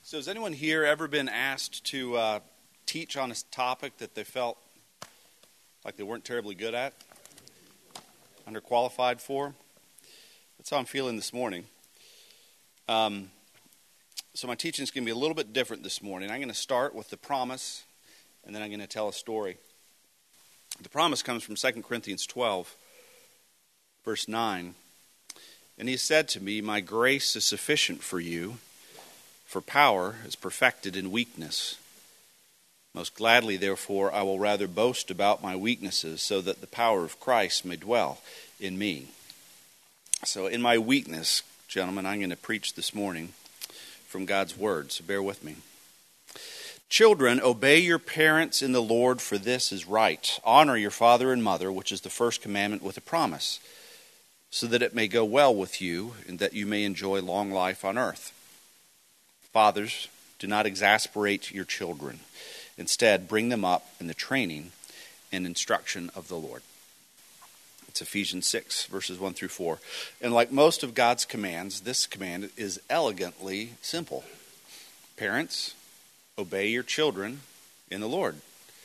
So has anyone here ever been asked to teach on a topic that they felt like they weren't terribly good at, underqualified for? That's how I'm feeling this morning. So my teaching is going to be a little bit different this morning. I'm going to start with the promise, and then I'm going to tell a story. The promise comes from 2 Corinthians 12, verse 9. And he said to me, "My grace is sufficient for you, for power is perfected in weakness. Most gladly, therefore, I will rather boast about my weaknesses, so that the power of Christ may dwell in me." So in my weakness, gentlemen, I'm going to preach this morning from God's word, so bear with me. "Children, obey your parents in the Lord, for this is right. Honor your father and mother, which is the first commandment with a promise, so that it may go well with you, and that you may enjoy long life on earth. Fathers, do not exasperate your children. Instead, bring them up in the training and instruction of the Lord." It's Ephesians 6, verses 1 through 4. And like most of God's commands, this command is elegantly simple. Parents, obey your children in the Lord.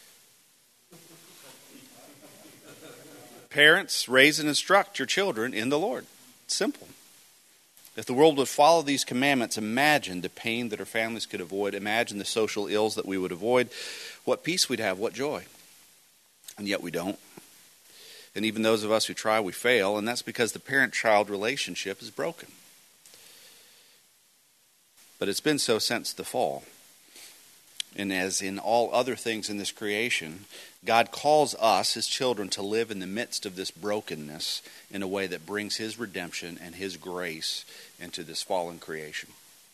Parents, raise and instruct your children in the Lord. It's simple. If the world would follow these commandments, imagine the pain that our families could avoid. Imagine the social ills that we would avoid. What peace we'd have, what joy. And yet we don't. And even those of us who try, we fail. And that's because the parent-child relationship is broken. But it's been so since the fall. And as in all other things in this creation, God calls us, His children, to live in the midst of this brokenness in a way that brings His redemption and His grace into this fallen creation.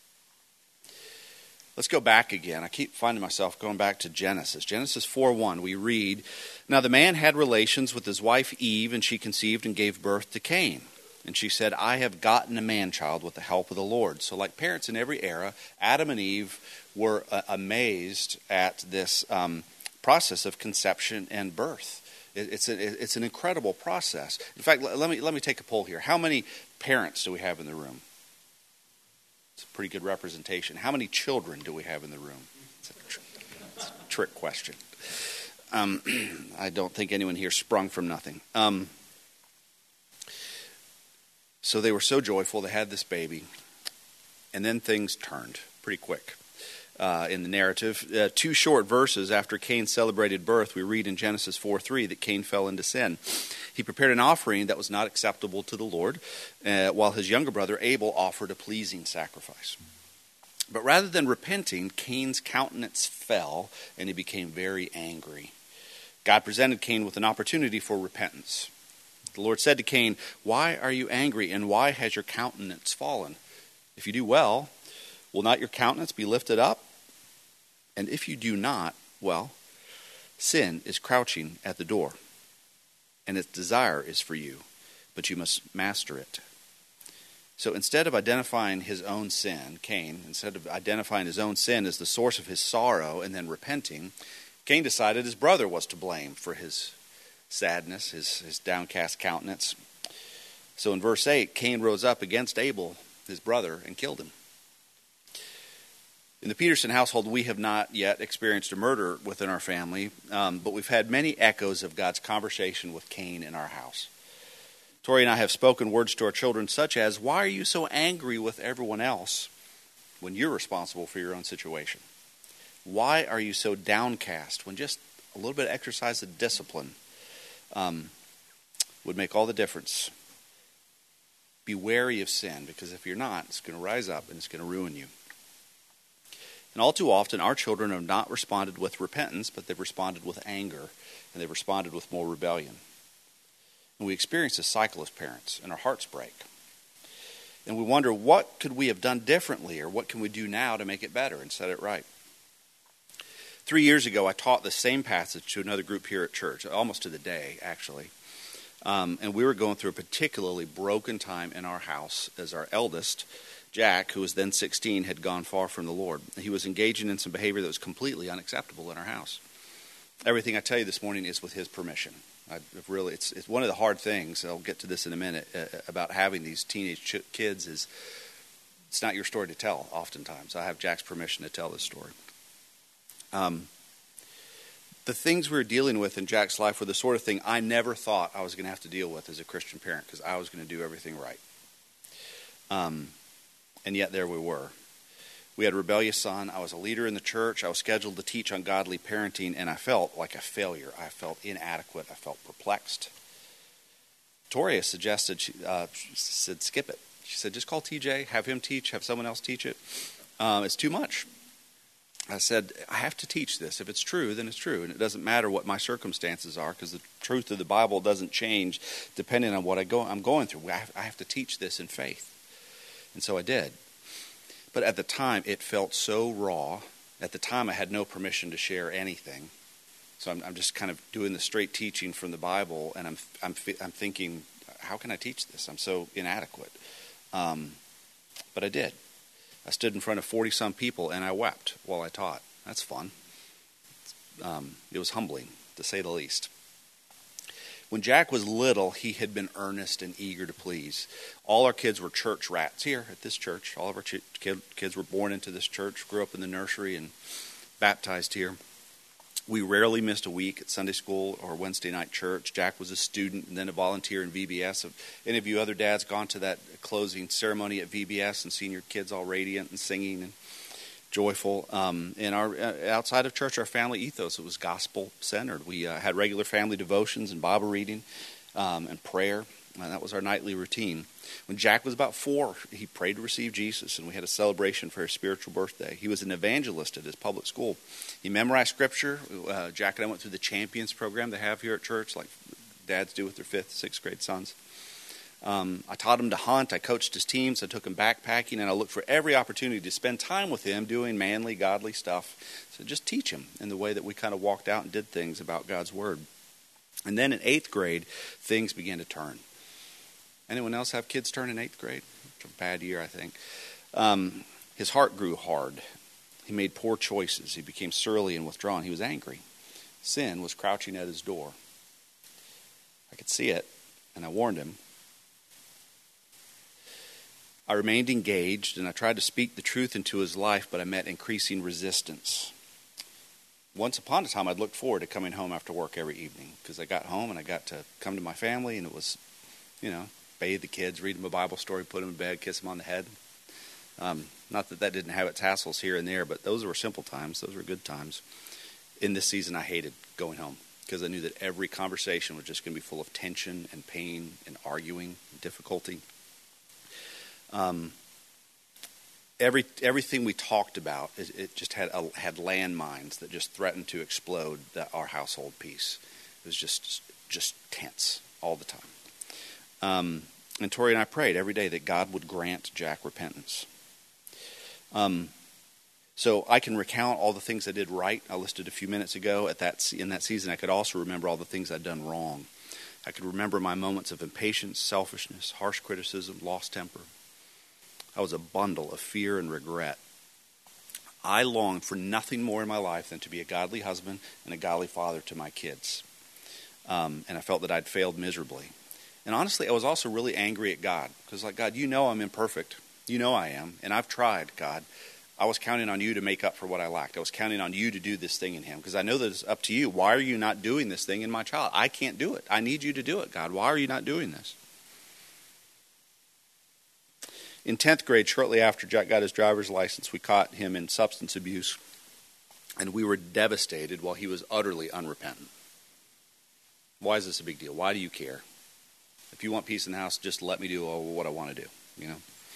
Let's go back again. I keep finding myself going back to Genesis. Genesis 4:1, we read, "Now the man had relations with his wife Eve, and she conceived and gave birth to Cain. And she said, I have gotten a man-child with the help of the Lord." So like parents in every era, Adam and Eve were amazed at this process of conception and birth. It's an incredible process. In fact, let me take a poll here. How many parents do we have in the room? It's a pretty good representation. How many children do we have in the room? It's a trick question. I don't think anyone here sprung from nothing. So they were so joyful, they had this baby, and then things turned pretty quick in the narrative. 2 short verses after Cain celebrated birth, we read in Genesis 4:3 that Cain fell into sin. He prepared an offering that was not acceptable to the Lord, while his younger brother Abel offered a pleasing sacrifice. But rather than repenting, Cain's countenance fell, and he became very angry. God presented Cain with an opportunity for repentance. The Lord said to Cain, "Why are you angry, and why has your countenance fallen? If you do well, will not your countenance be lifted up? And if you do not, well, sin is crouching at the door, and its desire is for you, but you must master it." So instead of identifying his own sin, Cain, instead of identifying his own sin as the source of his sorrow and then repenting, Cain decided his brother was to blame for his sadness, his downcast countenance. So in verse 8, Cain rose up against Abel, his brother, and killed him. In the Peterson household, we have not yet experienced a murder within our family, but we've had many echoes of God's conversation with Cain in our house. Tori and I have spoken words to our children such as, "Why are you so angry with everyone else when you're responsible for your own situation? Why are you so downcast when just a little bit of exercise of discipline would make all the difference? Be wary of sin, because if you're not, it's going to rise up and it's going to ruin you." And all too often, our children have not responded with repentance, but they've responded with anger, and they've responded with more rebellion. And we experience a cycle as parents, and our hearts break. And we wonder, what could we have done differently, or what can we do now to make it better and set it right? 3 years ago, I taught the same passage to another group here at church, almost to the day, actually. And we were going through a particularly broken time in our house as our eldest, Jack, who was then 16, had gone far from the Lord. He was engaging in some behavior that was completely unacceptable in our house. Everything I tell you this morning is with his permission. It's one of the hard things, I'll get to this in a minute, about having these teenage kids is It's not your story to tell oftentimes. I have Jack's permission to tell this story. The things we were dealing with in Jack's life were the sort of thing I never thought I was going to have to deal with as a Christian parent, because I was going to do everything right. And yet there we were. We had a rebellious son. I was a leader in the church. I was scheduled to teach on godly parenting, and I felt like a failure. I felt inadequate. I felt perplexed. Toria suggested, she said, skip it. She said, just call TJ, have him teach, have someone else teach it. It's too much. I said, I have to teach this. If it's true, then it's true. And it doesn't matter what my circumstances are, because the truth of the Bible doesn't change depending on what I'm going through. I have to teach this in faith. And so I did. But at the time, it felt so raw. At the time, I had no permission to share anything. So I'm just kind of doing the straight teaching from the Bible, and I'm thinking, how can I teach this? I'm so inadequate. But I did. I stood in front of 40-some people, and I wept while I taught. That's fun. It was humbling, to say the least. When Jack was little, he had been earnest and eager to please. All our kids were church rats here at this church. All of our kids were born into this church, grew up in the nursery, and baptized here. We rarely missed a week at Sunday school or Wednesday night church. Jack was a student and then a volunteer in VBS. Have any of you other dads gone to that closing ceremony at VBS and seen your kids all radiant and singing and joyful? In our outside of church, our family ethos, it was gospel-centered. We had regular family devotions and Bible reading and prayer. That was our nightly routine. When Jack was about 4, he prayed to receive Jesus, and we had a celebration for his spiritual birthday. He was an evangelist at his public school. He memorized Scripture. Jack and I went through the Champions program they have here at church, like dads do with their 5th, 6th grade sons. I taught him to hunt. I coached his teams. I took him backpacking, and I looked for every opportunity to spend time with him doing manly, godly stuff. So just teach him in the way that we kind of walked out and did things about God's Word. And then in 8th grade, things began to turn. Anyone else have kids turn in 8th grade? It's a bad year, I think. His heart grew hard. He made poor choices. He became surly and withdrawn. He was angry. Sin was crouching at his door. I could see it, and I warned him. I remained engaged, and I tried to speak the truth into his life, but I met increasing resistance. Once upon a time, I'd looked forward to coming home after work every evening, because I got home and I got to come to my family, and it was, bathe the kids, read them a Bible story, put them in bed, kiss them on the head. Not that didn't have its hassles here and there, but those were simple times. Those were good times. In this season, I hated going home, because I knew that every conversation was just going to be full of tension and pain and arguing and difficulty. Everything we talked about, it just had landmines that just threatened to explode our household peace. It was just tense all the time. And Tori and I prayed every day that God would grant Jack repentance. So I can recount all the things I did right. I listed a few minutes ago. In that season, I could also remember all the things I'd done wrong. I could remember my moments of impatience, selfishness, harsh criticism, lost temper. I was a bundle of fear and regret. I longed for nothing more in my life than to be a godly husband and a godly father to my kids. And I felt that I'd failed miserably. And honestly, I was also really angry at God. Because God, I'm imperfect. You know I am. And I've tried, God. I was counting on you to make up for what I lacked. I was counting on you to do this thing in him. Because I know that it's up to you. Why are you not doing this thing in my child? I can't do it. I need you to do it, God. Why are you not doing this? In 10th grade, shortly after Jack got his driver's license, we caught him in substance abuse. And we were devastated while he was utterly unrepentant. Why is this a big deal? Why do you care? If you want peace in the house, just let me do what I want to do,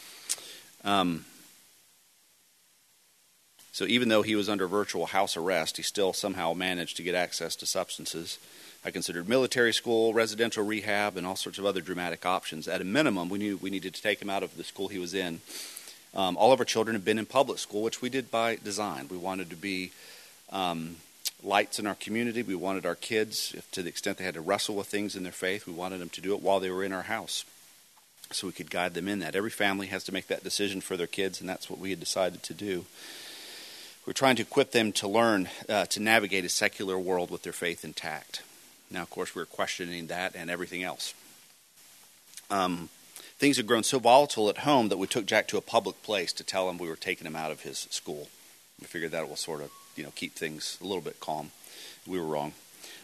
So even though he was under virtual house arrest, he still somehow managed to get access to substances. I considered military school, residential rehab, and all sorts of other dramatic options. At a minimum, we knew we needed to take him out of the school he was in. All of our children had been in public school, which we did by design. We wanted to be lights in our community. We wanted our kids, to the extent they had to wrestle with things in their faith, we wanted them to do it while they were in our house, so we could guide them in that. Every family has to make that decision for their kids, and that's what we had decided to do. We're trying to equip them to learn to navigate a secular world with their faith intact. Now, of course, we're questioning that and everything else. things had grown so volatile at home that we took Jack to a public place to tell him we were taking him out of his school. We figured that will sort of, keep things a little bit calm. We were wrong.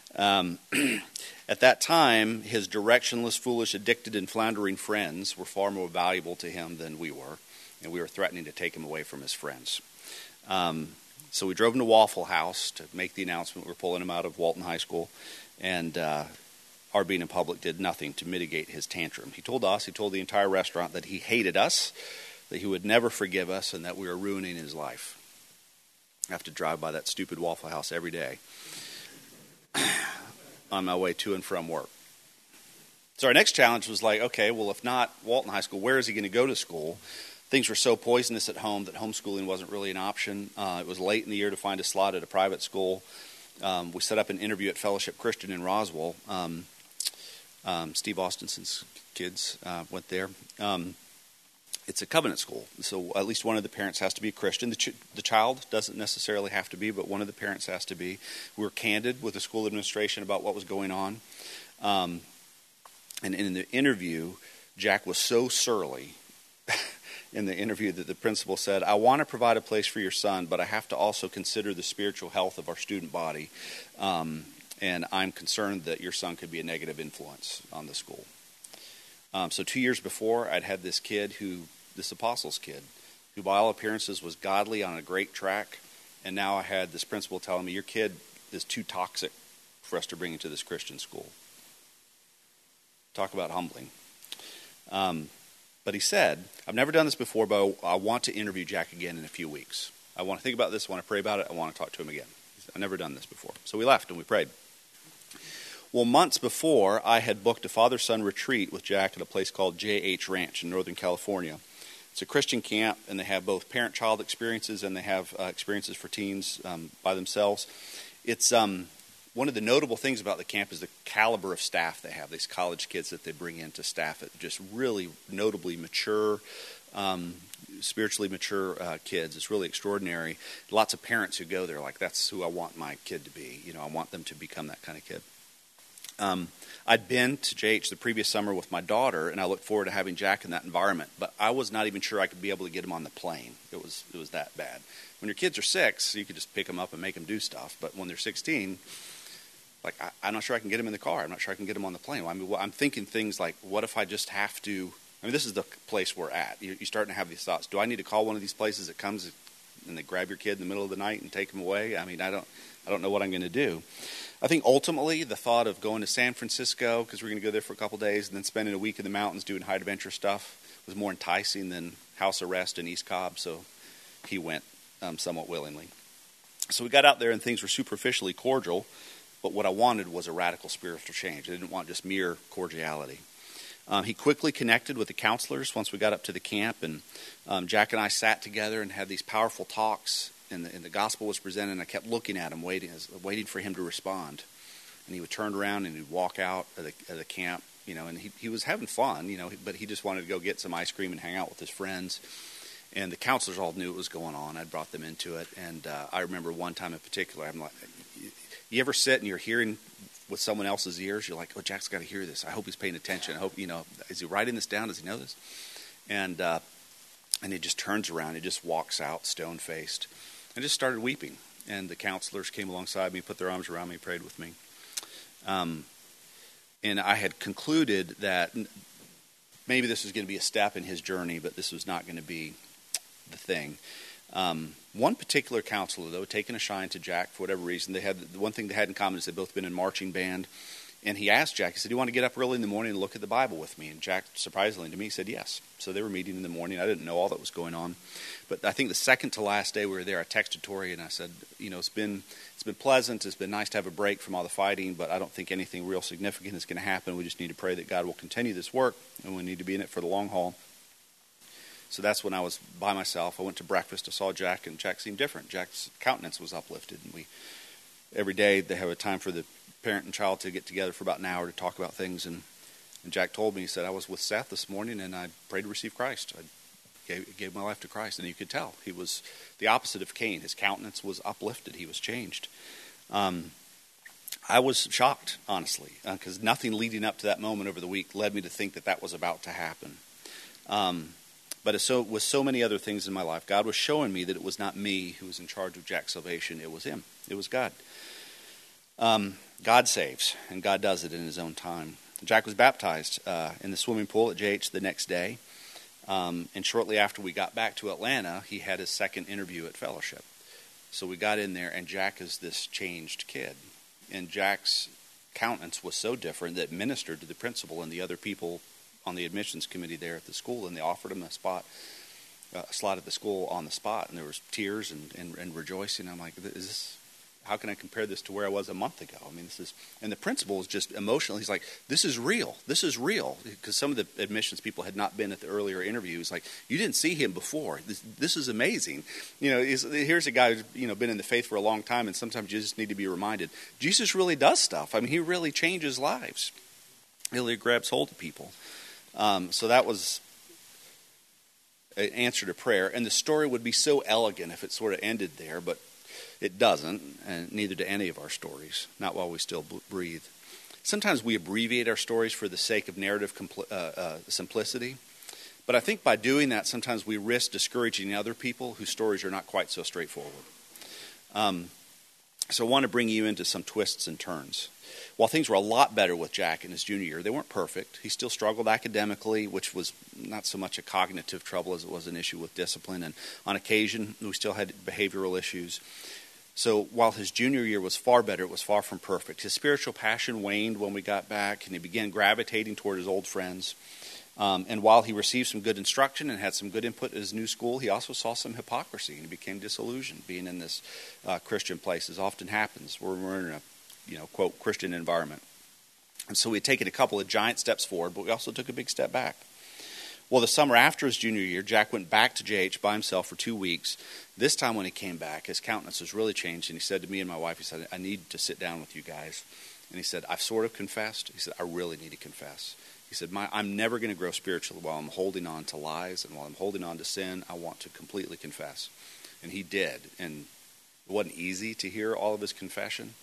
At that time, his directionless, foolish, addicted, and floundering friends were far more valuable to him than we were, and we were threatening to take him away from his friends. So we drove him to Waffle House to make the announcement we were pulling him out of Walton High School, and our being in public did nothing to mitigate his tantrum. He told the entire restaurant that he hated us, that he would never forgive us, and that we were ruining his life. I have to drive by that stupid Waffle House every day on my way to and from work. So our next challenge was like, okay, well, if not Walton High School, where is he going to go to school? Things were so poisonous at home that homeschooling wasn't really an option. It was late in the year to find a slot at a private school. We set up an interview at Fellowship Christian in Roswell. Steve Austenson's kids went there. It's a covenant school, so at least one of the parents has to be a Christian. The child doesn't necessarily have to be, but one of the parents has to be. We were candid with the school administration about what was going on. And in the interview, Jack was so surly in the interview that the principal said, I want to provide a place for your son, but I have to also consider the spiritual health of our student body. And I'm concerned that your son could be a negative influence on the school. So 2 years before, I'd had this apostles kid, who by all appearances was godly on a great track. And now I had this principal telling me, your kid is too toxic for us to bring into this Christian school. Talk about humbling. But he said, I've never done this before, but I want to interview Jack again in a few weeks. I want to think about this, I want to pray about it, I want to talk to him again. I've never done this before. So we left and we prayed. Well, months before, I had booked a father-son retreat with Jack at a place called J.H. Ranch in Northern California. It's a Christian camp, and they have both parent-child experiences and they have experiences for teens by themselves. It's one of the notable things about the camp is the caliber of staff they have. These college kids that they bring in to staff it, just really notably mature, spiritually mature kids. It's really extraordinary. Lots of parents who go there like, that's who I want my kid to be. I want them to become that kind of kid. I'd been to JH the previous summer with my daughter, and I looked forward to having Jack in that environment, but I was not even sure I could be able to get him on the plane. It was that bad. When your kids are 6, you could just pick them up and make them do stuff, but when they're 16, I'm not sure I can get him in the car. I'm not sure I can get him on the plane. I'm thinking things like, what if I just have to, this is the place we're at. You're starting to have these thoughts. Do I need to call one of these places that comes and they grab your kid in the middle of the night and take him away? I don't know what I'm going to do. I think ultimately the thought of going to San Francisco, because we're going to go there for a couple days, and then spending a week in the mountains doing high adventure stuff was more enticing than house arrest in East Cobb, so he went somewhat willingly. So we got out there and things were superficially cordial, but what I wanted was a radical spiritual change. I didn't want just mere cordiality. He quickly connected with the counselors once we got up to the camp, and Jack and I sat together and had these powerful talks. And the gospel was presented, and I kept looking at him, waiting for him to respond. And he would turn around and he'd walk out of the camp, and he was having fun, but he just wanted to go get some ice cream and hang out with his friends. And the counselors all knew what was going on. I'd brought them into it. And I remember one time in particular, I'm like, you ever sit and you're hearing with someone else's ears? You're like, oh, Jack's got to hear this. I hope he's paying attention. I hope, is he writing this down? Does he know this? And he just turns around. He just walks out stone-faced. I just started weeping, and the counselors came alongside me, put their arms around me, prayed with me. And I had concluded that maybe this was going to be a step in his journey, but this was not going to be the thing. One particular counselor, though, taking a shine to Jack for whatever reason, the one thing they had in common is they'd both been in marching band. And he asked Jack, he said, do you want to get up early in the morning and look at the Bible with me? And Jack, surprisingly to me, said yes. So they were meeting in the morning. I didn't know all that was going on. But I think the second to last day we were there, I texted Tori and I said, it's been pleasant. It's been nice to have a break from all the fighting, but I don't think anything real significant is going to happen. We just need to pray that God will continue this work, and we need to be in it for the long haul. So that's when I was by myself. I went to breakfast. I saw Jack, and Jack seemed different. Jack's countenance was uplifted. And every day they have a time for the parent and child to get together for about an hour to talk about things. And Jack told me, he said, I was with Seth this morning and I prayed to receive Christ. I gave my life to Christ. And you could tell he was the opposite of Cain. His countenance was uplifted. He was changed. I was shocked, honestly, because nothing leading up to that moment over the week led me to think that was about to happen. But so with so many other things in my life, God was showing me that it was not me who was in charge of Jack's salvation. It was him. It was God. God saves, and God does it in his own time. Jack was baptized in the swimming pool at JH the next day. And shortly after we got back to Atlanta, he had his second interview at Fellowship. So we got in there, and Jack is this changed kid. And Jack's countenance was so different that it ministered to the principal and the other people on the admissions committee there at the school, and they offered him a slot at the school on the spot, and there was tears and rejoicing. I'm like, how can I compare this to where I was a month ago? I mean, and the principal was just emotional. He's like, this is real, because some of the admissions people had not been at the earlier interviews. Like, you didn't see him before. This is amazing. Here's a guy who's been in the faith for a long time, and sometimes you just need to be reminded, Jesus really does stuff. I mean, he really changes lives. He really grabs hold of people. So that was an answer to prayer, and the story would be so elegant if it sort of ended there, but it doesn't, and neither do any of our stories, not while we still breathe. Sometimes we abbreviate our stories for the sake of narrative simplicity, but I think by doing that, sometimes we risk discouraging other people whose stories are not quite so straightforward. So I want to bring you into some twists and turns. While things were a lot better with Jack in his junior year, they weren't perfect. He still struggled academically, which was not so much a cognitive trouble as it was an issue with discipline. And on occasion, we still had behavioral issues. So while his junior year was far better, it was far from perfect. His spiritual passion waned when we got back, and he began gravitating toward his old friends. And while he received some good instruction and had some good input at his new school, he also saw some hypocrisy, and he became disillusioned. Being in this Christian place, as often happens, where we're in a quote, Christian environment. And so we had taken a couple of giant steps forward, but we also took a big step back. Well, the summer after his junior year, Jack went back to JH by himself for 2 weeks. This time when he came back, his countenance was really changed, and he said to me and my wife, he said, I need to sit down with you guys. And he said, I've sort of confessed. He said, I really need to confess. He said, I'm never going to grow spiritually while I'm holding on to lies, and while I'm holding on to sin, I want to completely confess. And he did. And it wasn't easy to hear all of his confession.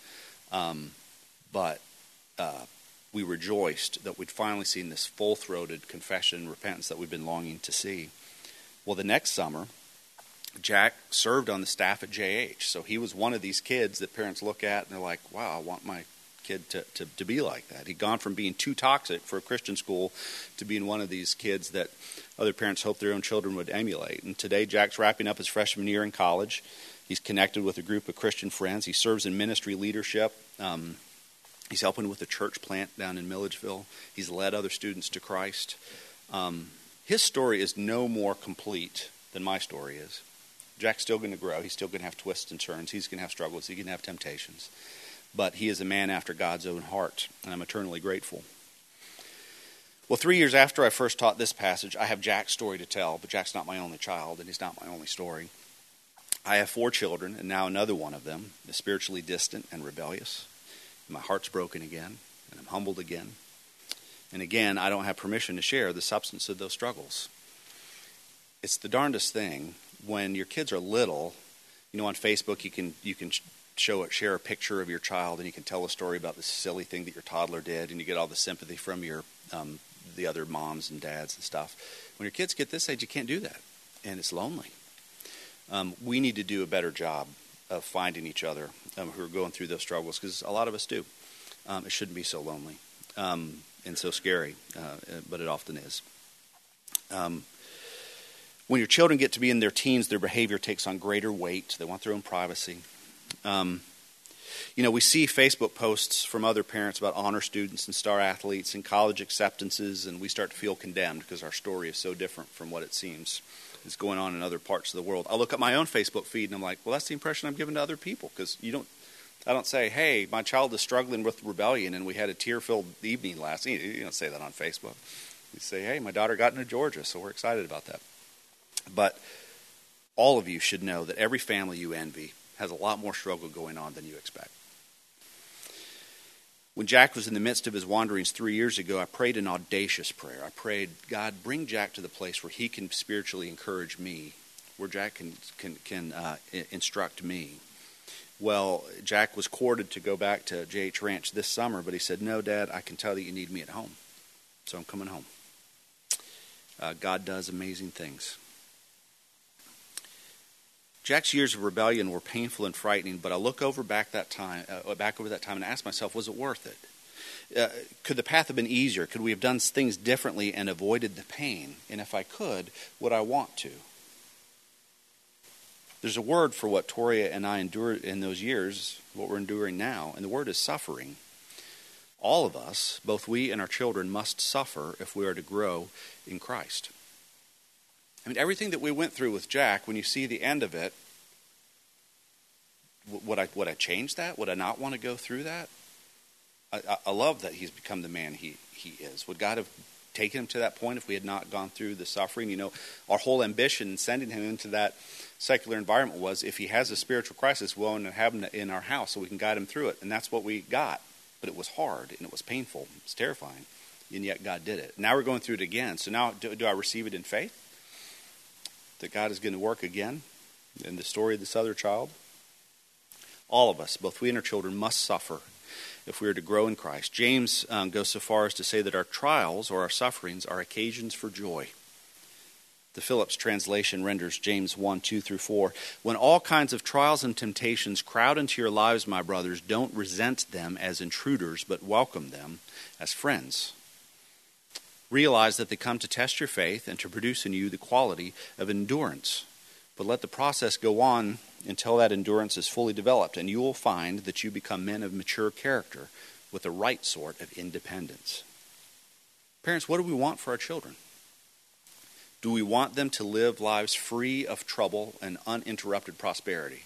But we rejoiced that we'd finally seen this full-throated confession and repentance that we've been longing to see. Well, the next summer, Jack served on the staff at JH. So he was one of these kids that parents look at and they're like, wow, I want my kid to be like that. He'd gone from being too toxic for a Christian school to being one of these kids that other parents hope their own children would emulate. And today, Jack's wrapping up his freshman year in college. He's connected with a group of Christian friends. He serves in ministry leadership. He's helping with a church plant down in Milledgeville. He's led other students to Christ. His story is no more complete than my story is. Jack's still going to grow. He's still going to have twists and turns. He's going to have struggles. He's going to have temptations. But he is a man after God's own heart, and I'm eternally grateful. Well, 3 years after I first taught this passage, I have Jack's story to tell, but Jack's not my only child, and he's not my only story. I have 4 children, and now another one of them is spiritually distant and rebellious. And my heart's broken again, and I'm humbled again. And again, I don't have permission to share the substance of those struggles. It's the darndest thing when your kids are little. On Facebook you can share a picture of your child, and you can tell a story about the silly thing that your toddler did, and you get all the sympathy from your the other moms and dads and stuff. When your kids get this age, you can't do that, and it's lonely. We need to do a better job of finding each other who are going through those struggles, because a lot of us do. It shouldn't be so lonely and so scary, but it often is. When your children get to be in their teens, their behavior takes on greater weight. They want their own privacy. We see Facebook posts from other parents about honor students and star athletes and college acceptances, and we start to feel condemned because our story is so different from what it seems is going on in other parts of the world. I look at my own Facebook feed and I'm like, well, that's the impression I'm giving to other people, because I don't say, hey, my child is struggling with rebellion and we had a tear-filled evening last night. You don't say that on Facebook. You say, hey, my daughter got into Georgia, so we're excited about that. But all of you should know that every family you envy has a lot more struggle going on than you expect. When Jack was in the midst of his wanderings 3 years ago, I prayed an audacious prayer. I prayed, God, bring Jack to the place where he can spiritually encourage me, where Jack can instruct me. Well, Jack was courted to go back to JH Ranch this summer, but he said, no, Dad, I can tell that you need me at home, so I'm coming home. God does amazing things. Jack's years of rebellion were painful and frightening, but I look back over that time and ask myself, was it worth it? Could the path have been easier? Could we have done things differently and avoided the pain? And if I could, would I want to? There's a word for what Toria and I endured in those years, what we're enduring now, and the word is suffering. All of us, both we and our children, must suffer if we are to grow in Christ. I mean, everything that we went through with Jack, when you see the end of it, would I change that? Would I not want to go through that? I love that he's become the man he is. Would God have taken him to that point if we had not gone through the suffering? You know, our whole ambition in sending him into that secular environment was, if he has a spiritual crisis, we want to have him in our house so we can guide him through it. And that's what we got. But it was hard, and it was painful. It was terrifying. And yet God did it. Now we're going through it again. So now, do I receive it in faith? That God is going to work again in the story of this other child? All of us, both we and our children, must suffer if we are to grow in Christ. James goes so far as to say that our trials or our sufferings are occasions for joy. The Phillips translation renders James 1:2-4. When all kinds of trials and temptations crowd into your lives, my brothers, don't resent them as intruders, but welcome them as friends. Realize that they come to test your faith and to produce in you the quality of endurance. But let the process go on until that endurance is fully developed, and you will find that you become men of mature character with the right sort of independence. Parents, what do we want for our children? Do we want them to live lives free of trouble and uninterrupted prosperity?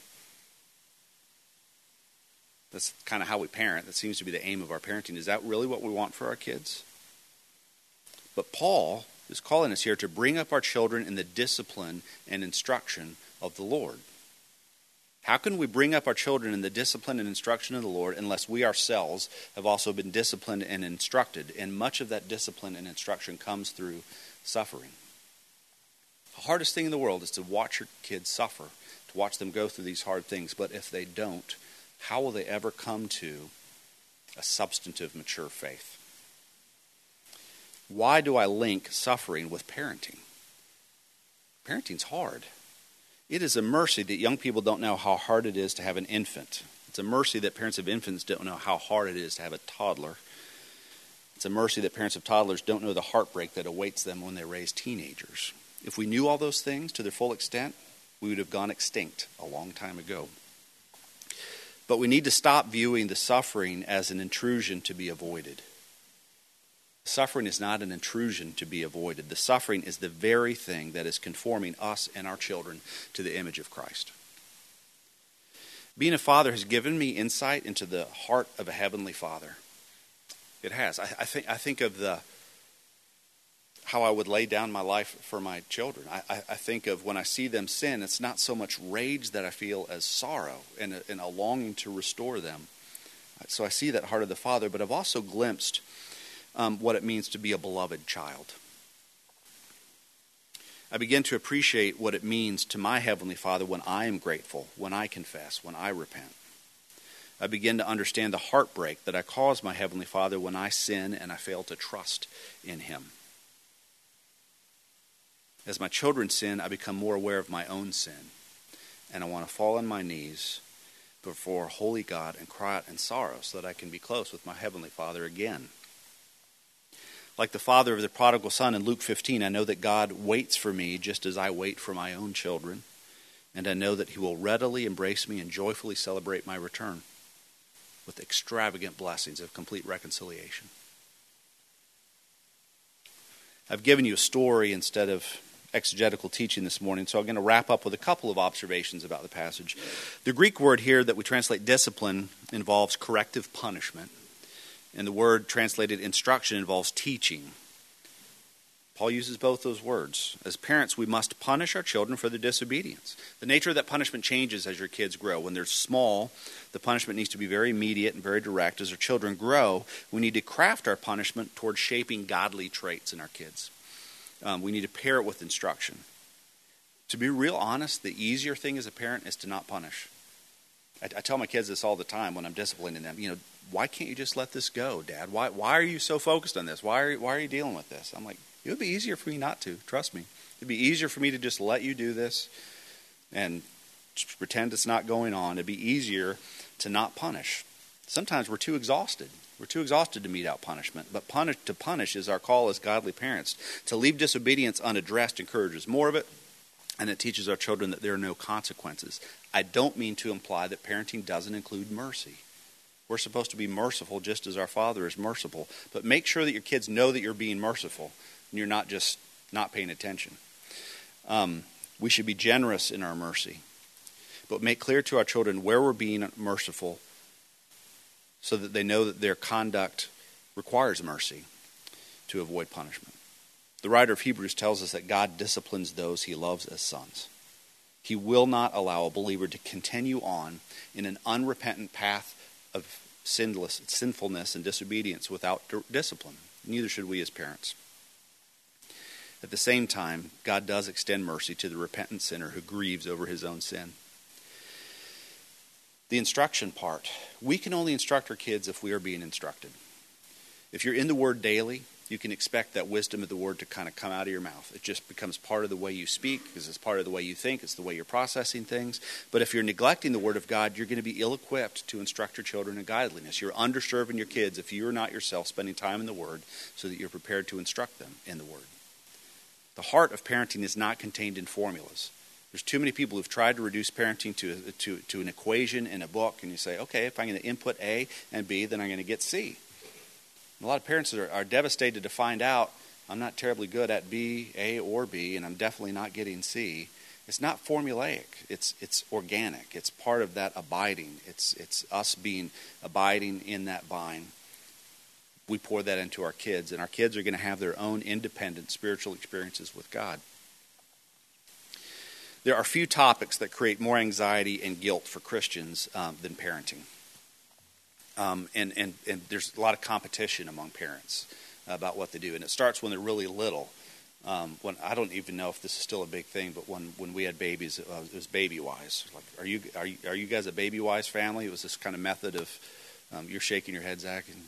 That's kind of how we parent. That seems to be the aim of our parenting. Is that really what we want for our kids? But Paul is calling us here to bring up our children in the discipline and instruction of the Lord. How can we bring up our children in the discipline and instruction of the Lord unless we ourselves have also been disciplined and instructed? And much of that discipline and instruction comes through suffering. The hardest thing in the world is to watch your kids suffer, to watch them go through these hard things. But if they don't, how will they ever come to a substantive, mature faith? Why do I link suffering with parenting? Parenting's hard. It is a mercy that young people don't know how hard it is to have an infant. It's a mercy that parents of infants don't know how hard it is to have a toddler. It's a mercy that parents of toddlers don't know the heartbreak that awaits them when they raise teenagers. If we knew all those things to their full extent, we would have gone extinct a long time ago. But we need to stop viewing the suffering as an intrusion to be avoided. Suffering is not an intrusion to be avoided. The suffering is the very thing that is conforming us and our children to the image of Christ. Being a father has given me insight into the heart of a heavenly Father. It has. I think of how I would lay down my life for my children. I think of when I see them sin, it's not so much rage that I feel as sorrow and a longing to restore them. So I see that heart of the Father, but I've also glimpsed what it means to be a beloved child. I begin to appreciate what it means to my Heavenly Father when I am grateful, when I confess, when I repent. I begin to understand the heartbreak that I cause my Heavenly Father when I sin and I fail to trust in Him. As my children sin, I become more aware of my own sin. And I want to fall on my knees before holy God and cry out in sorrow so that I can be close with my Heavenly Father again. Like the father of the prodigal son in Luke 15, I know that God waits for me just as I wait for my own children. And I know that He will readily embrace me and joyfully celebrate my return with extravagant blessings of complete reconciliation. I've given you a story instead of exegetical teaching this morning, so I'm going to wrap up with a couple of observations about the passage. The Greek word here that we translate discipline involves corrective punishment, and the word translated instruction involves teaching. Paul uses both those words. As parents, we must punish our children for their disobedience. The nature of that punishment changes as your kids grow. When they're small, the punishment needs to be very immediate and very direct. As our children grow, we need to craft our punishment towards shaping godly traits in our kids. We need to pair it with instruction. To be real honest, the easier thing as a parent is to not punish. I tell my kids this all the time when I'm disciplining them. Why can't you just let this go, Dad? Why are you so focused on this? Why are you dealing with this? I'm like, It would be easier for me not to, trust me. It'd be easier for me to just let you do this and just pretend it's not going on. It'd be easier to not punish. Sometimes we're too exhausted. We're too exhausted to mete out punishment. But to punish is our call as godly parents. To leave disobedience unaddressed encourages more of it, and it teaches our children that there are no consequences. I don't mean to imply that parenting doesn't include mercy. We're supposed to be merciful just as our Father is merciful. But make sure that your kids know that you're being merciful and you're not just not paying attention. We should be generous in our mercy, but make clear to our children where we're being merciful so that they know that their conduct requires mercy to avoid punishment. The writer of Hebrews tells us that God disciplines those he loves as sons. He will not allow a believer to continue on in an unrepentant path of sinfulness and disobedience without discipline. Neither should we as parents. At the same time, God does extend mercy to the repentant sinner who grieves over his own sin. The instruction part. We can only instruct our kids if we are being instructed. If you're in the Word daily, you can expect that wisdom of the Word to kind of come out of your mouth. It just becomes part of the way you speak, because it's part of the way you think, it's the way you're processing things. But if you're neglecting the Word of God, you're going to be ill-equipped to instruct your children in godliness. You're underserving your kids if you are not yourself spending time in the Word so that you're prepared to instruct them in the Word. The heart of parenting is not contained in formulas. There's too many people who've tried to reduce parenting to an equation in a book, and you say, okay, if I'm going to input A and B, then I'm going to get C. And a lot of parents are devastated to find out, I'm not terribly good at B, A, or B, and I'm definitely not getting C. It's not formulaic. It's organic. It's part of that abiding. It's us abiding in that vine. We pour that into our kids, and our kids are going to have their own independent spiritual experiences with God. There are few topics that create more anxiety and guilt for Christians than parenting. And there's a lot of competition among parents about what they do. And it starts when they're really little. When I don't even know if this is still a big thing, but when we had babies, it was Baby-Wise. Like, are you guys a Baby-Wise family? It was this kind of method of, you're shaking your head, Zach. And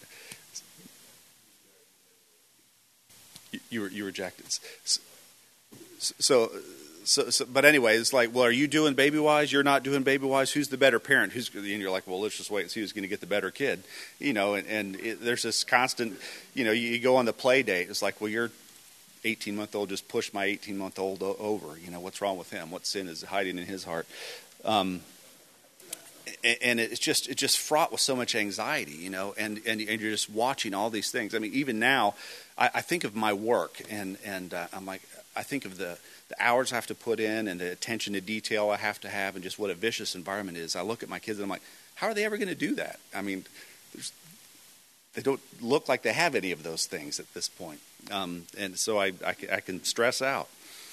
you rejected. So, but anyway, it's like, well, are you doing Baby-Wise? You're not doing Baby-Wise. Who's the better parent? And you're like, well, let's just wait and see who's going to get the better kid. There's this constant, you go on the play date. It's like, well, your 18-month-old just pushed my 18-month-old over. What's wrong with him? What sin is hiding in his heart? And it's just fraught with so much anxiety, and you're just watching all these things. I mean, even now, I think of my work, and I'm like, I think of the hours I have to put in and the attention to detail I have to have and just what a vicious environment is. I look at my kids and I'm like, how are they ever going to do that? I mean, they don't look like they have any of those things at this point. And so I can stress out.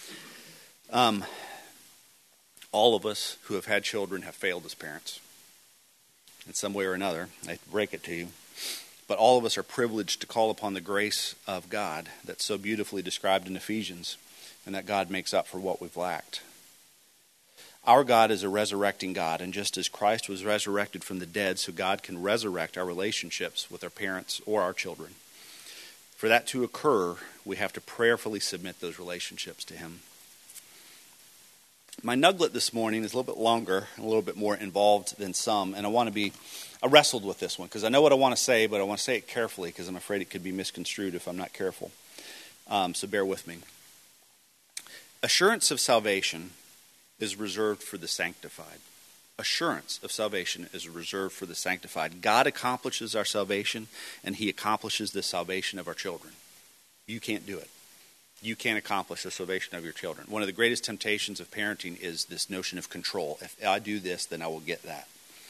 All of us who have had children have failed as parents in some way or another. I break it to you. But all of us are privileged to call upon the grace of God that's so beautifully described in Ephesians, and that God makes up for what we've lacked. Our God is a resurrecting God, and just as Christ was resurrected from the dead, so God can resurrect our relationships with our parents or our children. For that to occur, we have to prayerfully submit those relationships to Him. My nugget this morning is a little bit longer and a little bit more involved than some, and I wrestled with this one because I know what I want to say, but I want to say it carefully because I'm afraid it could be misconstrued if I'm not careful. So bear with me. Assurance of salvation is reserved for the sanctified. Assurance of salvation is reserved for the sanctified. God accomplishes our salvation, and He accomplishes the salvation of our children. You can't do it. You can't accomplish the salvation of your children. One of the greatest temptations of parenting is this notion of control. If I do this, then I will get that.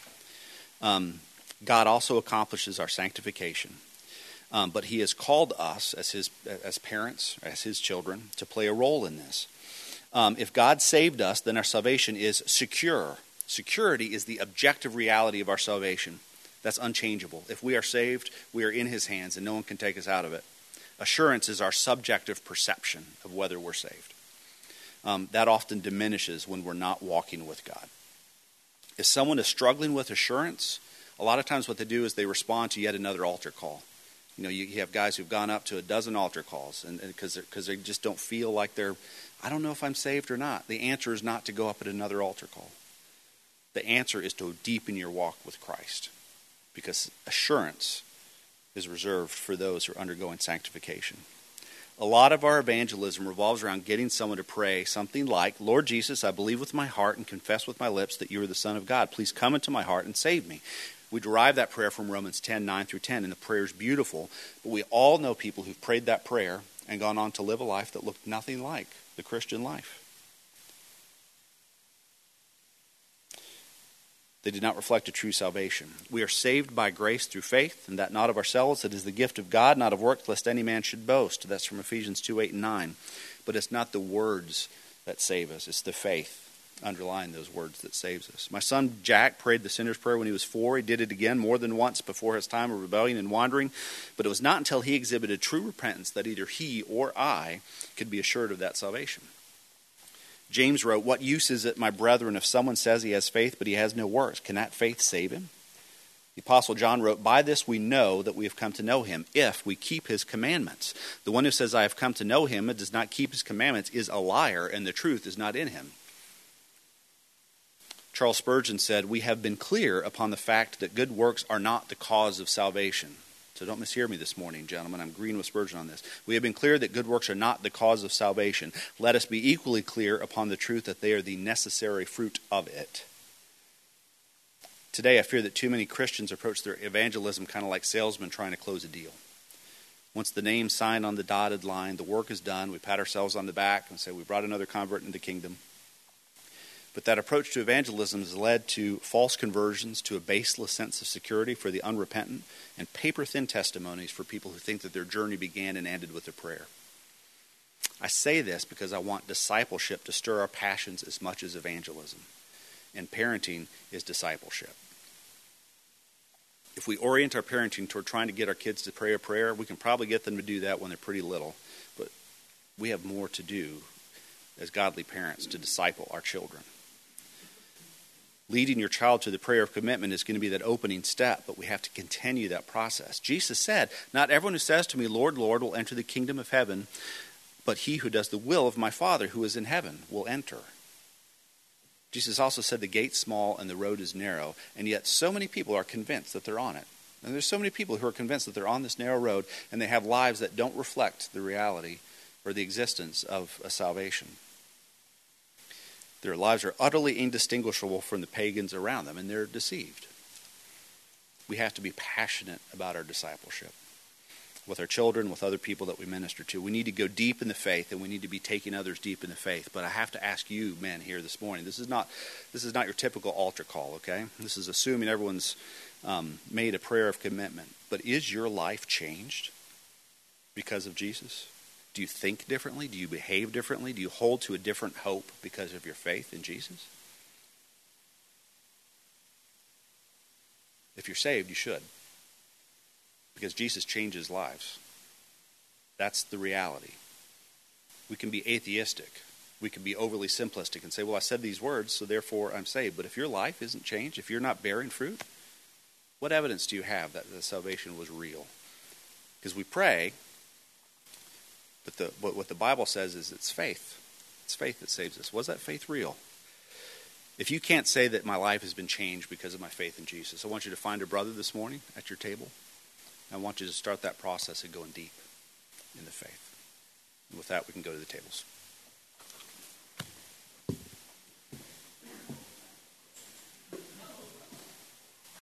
God also accomplishes our sanctification. But He has called us as parents, as His children, to play a role in this. If God saved us, then our salvation is secure. Security is the objective reality of our salvation. That's unchangeable. If we are saved, we are in His hands, and no one can take us out of it. Assurance is our subjective perception of whether we're saved. That often diminishes when we're not walking with God. If someone is struggling with assurance, a lot of times what they do is they respond to yet another altar call. You have guys who've gone up to a dozen altar calls and because they just don't feel like I don't know if I'm saved or not. The answer is not to go up at another altar call. The answer is to deepen your walk with Christ, because assurance is reserved for those who are undergoing sanctification. A lot of our evangelism revolves around getting someone to pray something like, Lord Jesus, I believe with my heart and confess with my lips that you are the Son of God. Please come into my heart and save me. We derive that prayer from Romans 10, 9 through 10, and the prayer is beautiful. But we all know people who've prayed that prayer and gone on to live a life that looked nothing like the Christian life. They did not reflect a true salvation. We are saved by grace through faith, and that not of ourselves. It is the gift of God, not of works, lest any man should boast. That's from Ephesians 2, 8 and 9. But it's not the words that save us. It's the faith underlying those words that saves us. My son Jack prayed the sinner's prayer when he was 4. He did it again more than once before his time of rebellion and wandering. But it was not until he exhibited true repentance that either he or I could be assured of that salvation. James wrote, what use is it, my brethren, if someone says he has faith but he has no works? Can that faith save him? The Apostle John wrote, by this we know that we have come to know him, if we keep his commandments. The one who says, I have come to know him and does not keep his commandments is a liar, and the truth is not in him. Charles Spurgeon said, we have been clear upon the fact that good works are not the cause of salvation. So don't mishear me this morning, gentlemen. I'm agreeing with Spurgeon on this. We have been clear that good works are not the cause of salvation. Let us be equally clear upon the truth that they are the necessary fruit of it. Today, I fear that too many Christians approach their evangelism kind of like salesmen trying to close a deal. Once the name's signed on the dotted line, the work is done, we pat ourselves on the back and say we brought another convert into the kingdom. But that approach to evangelism has led to false conversions, to a baseless sense of security for the unrepentant, and paper-thin testimonies for people who think that their journey began and ended with a prayer. I say this because I want discipleship to stir our passions as much as evangelism. And parenting is discipleship. If we orient our parenting toward trying to get our kids to pray a prayer, we can probably get them to do that when they're pretty little. But we have more to do as godly parents to disciple our children. Leading your child to the prayer of commitment is going to be that opening step, but we have to continue that process. Jesus said, not everyone who says to me, Lord, Lord, will enter the kingdom of heaven, but he who does the will of my Father who is in heaven will enter. Jesus also said the gate's small and the road is narrow, and yet so many people are convinced that they're on it. And there's so many people who are convinced that they're on this narrow road, and they have lives that don't reflect the reality or the existence of a salvation. Their lives are utterly indistinguishable from the pagans around them, and they're deceived. We have to be passionate about our discipleship with our children, with other people that we minister to. We need to go deep in the faith, and we need to be taking others deep in the faith. But I have to ask you, men, here this morning, this is not your typical altar call, okay? This is assuming everyone's made a prayer of commitment. But is your life changed because of Jesus? Do you think differently? Do you behave differently? Do you hold to a different hope because of your faith in Jesus? If you're saved, you should. Because Jesus changes lives. That's the reality. We can be atheistic. We can be overly simplistic and say, well, I said these words, so therefore I'm saved. But if your life isn't changed, if you're not bearing fruit, what evidence do you have that the salvation was real? Because we pray, but what the Bible says is it's faith. It's faith that saves us. Was that faith real? If you can't say that my life has been changed because of my faith in Jesus, I want you to find a brother this morning at your table. I want you to start that process of going deep in the faith. And with that, we can go to the tables.